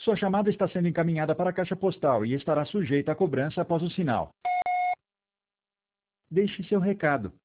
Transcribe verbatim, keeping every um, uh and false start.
Sua chamada está sendo encaminhada para a caixa postal e estará sujeita à cobrança após o sinal. Deixe seu recado.